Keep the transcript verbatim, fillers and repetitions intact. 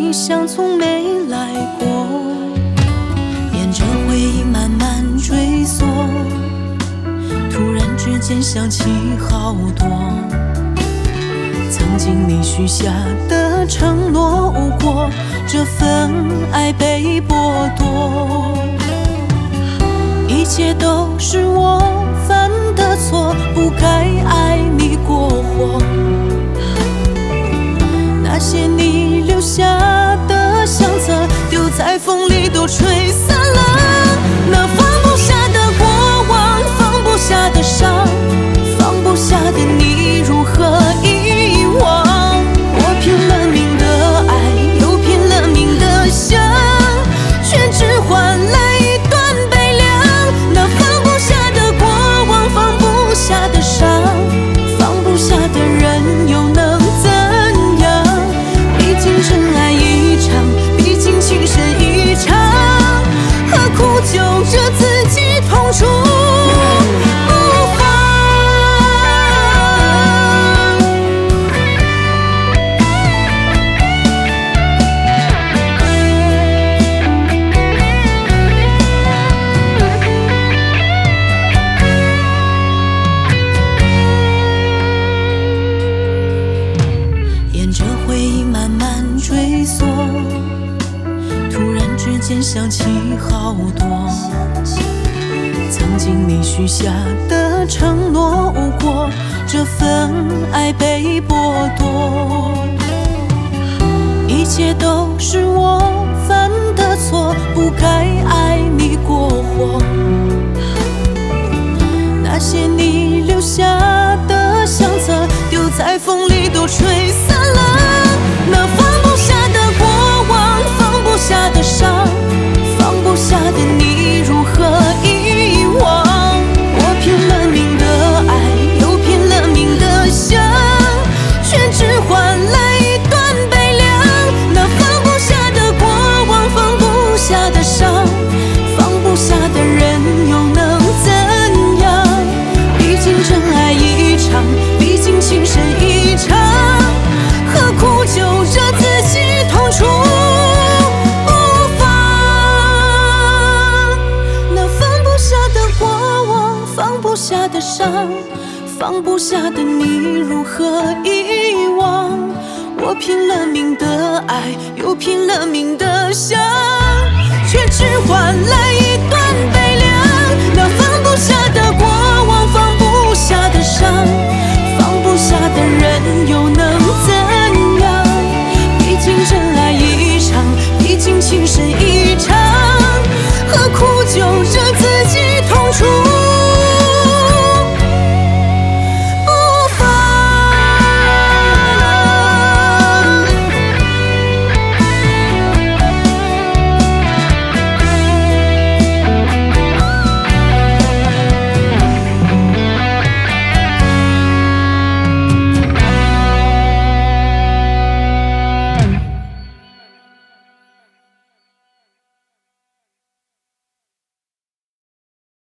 你像从没来过，沿着回忆慢慢追索，突然之间想起好多曾经你许下的承诺，无果这份爱被剥夺，一切都是我犯的错，不该爱你过火。那些你留下的相册，丢在风里都吹散了。那放不下的过往，放不下的伤，放不下的你如何遗忘？我拼了命的爱，又拼了命的想，却只换来一段悲凉。那放不下的过往，放不下的伤，放不下的人又能怎样？毕竟真爱一场，毕竟情深一场，何苦就着自己痛楚不放？沿着回忆慢慢追索，突然之间想起好多曾经你许下的承诺，无果这份爱被剥夺，一切都是我犯的错，不该爱你过火。那些你留下的相册，丢在风里都吹散了。那放不下的过往，放不下的伤，放不下的你如何遗忘？我拼了命的爱，又拼了命的想，却只换来一段悲凉。那放不下的过往，放不下的伤，放不下的人又能怎样？毕竟真爱一场，毕竟情深一场，何苦就着自己痛楚不放？那放不下的过往，放不下的伤，放不下的你如何遗忘？我拼了命的爱，又拼了命的想，却只换来